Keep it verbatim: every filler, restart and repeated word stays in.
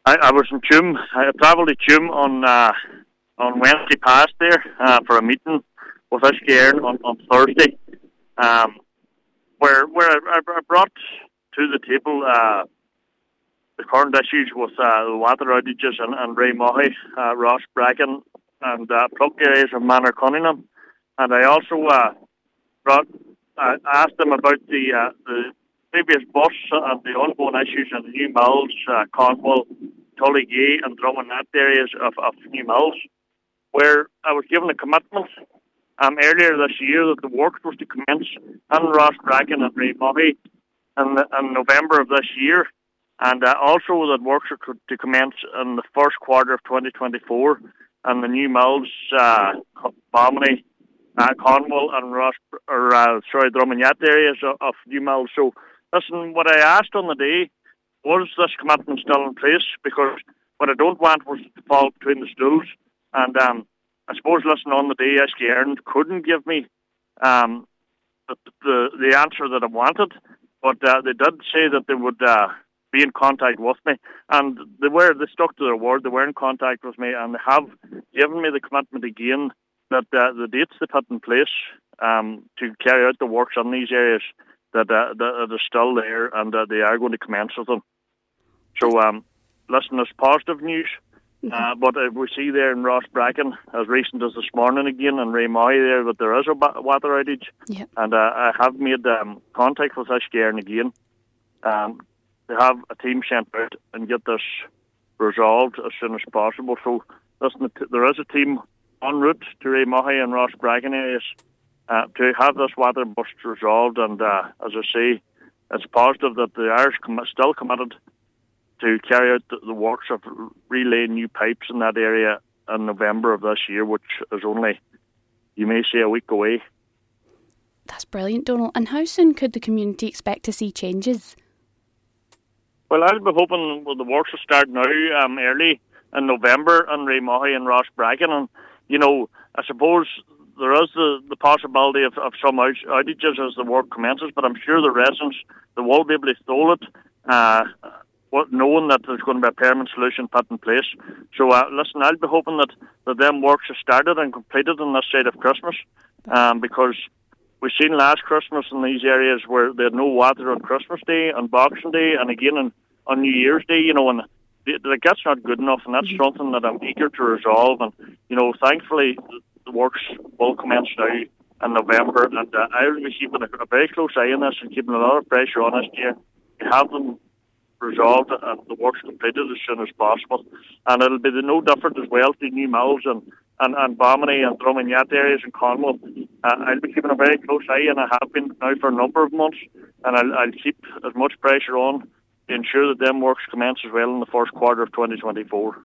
I, I was in Tuam. I travelled to Tuam on uh, on Wednesday past there uh, for a meeting with S K Airn on, on Thursday, um, where where I, I brought to the table uh, the current issues with uh, the water outages and, and Raymahey, uh, Ross Bracken, and uh, Pluck areas of Manor Cunningham, and I also uh, brought uh, asked them about the uh, the previous bus and the ongoing issues in the New Mills, uh, Cornwall, Tullygay and Drummond areas of, of New Mills, where I was given a commitment um, earlier this year that the work was to commence in Ross Bracken and Raymahey in, in November of this year, and uh, also that works are to commence in the first quarter of twenty twenty-four in the New Mills, uh, Balmony, uh, Cornwall and Ross, or uh, sorry, Drummond areas of, of New Mills. So, listen, what I asked on the day, was this commitment still in place? Because what I don't want was to fall between the stools. And um, I suppose, listen, on the day, S K Airn couldn't give me um, the, the the answer that I wanted, but uh, they did say that they would uh, be in contact with me, and they were. They stuck to their word. They were in contact with me, and they have given me the commitment again that uh, the dates they put in place um, to carry out the works on these areas, that uh, that are still there, and uh, they are going to commence with them. So, um, listen, it's positive news. Uh, but uh, we see there in Ross Bracken, as recent as this morning again, and Raymahey there, that there is a ba- water outage. Yep. And uh, I have made um, contact with S K Airn again. Um, they have a team sent out and get this resolved as soon as possible. So, listen, there is a team en route to Raymahey and Ross Bracken areas uh, to have this water bust resolved. And uh, as I say, it's positive that they are com- still committed to carry out the, the works of relaying new pipes in that area in November of this year, which is only, you may say, a week away. That's brilliant, Donald. And how soon could the community expect to see changes? Well, I'll be hoping well, the works will start now, um, early in November in Raymahey and Ross Bracken. And, you know, I suppose there is the, the possibility of, of some out- outages as the work commences, but I'm sure the residents, they will be able to stall it, uh, What, knowing that there's going to be a permanent solution put in place. So, uh, listen, I'll be hoping that, that them works are started and completed on this side of Christmas, um, because we've seen last Christmas in these areas where they had no water on Christmas Day, on Boxing Day, and again on, on New Year's Day, you know, and like, that's not good enough, and that's something that I'm eager to resolve. And, you know, thankfully, the works will commence now in November, and uh, I will be keeping a, a very close eye on this and keeping a lot of pressure on us here to have them resolved and the works completed as soon as possible. And it'll be the no different as well to New Mills and, and, and Balmony and Drummond areas in Cornwall. Uh, I'll be keeping a very close eye, and I have been now for a number of months, and I'll, I'll keep as much pressure on to ensure that them works commence as well in the first quarter of twenty twenty-four.